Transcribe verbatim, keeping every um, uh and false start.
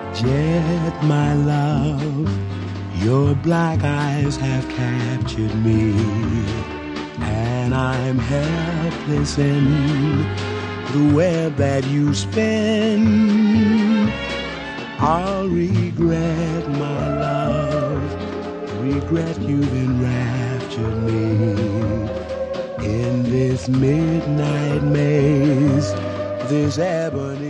Jet, my love, your black eyes have captured me, and I'm helpless in the web that you spin. I'll regret, my love, regret you've enraptured me in this midnight maze, this ebony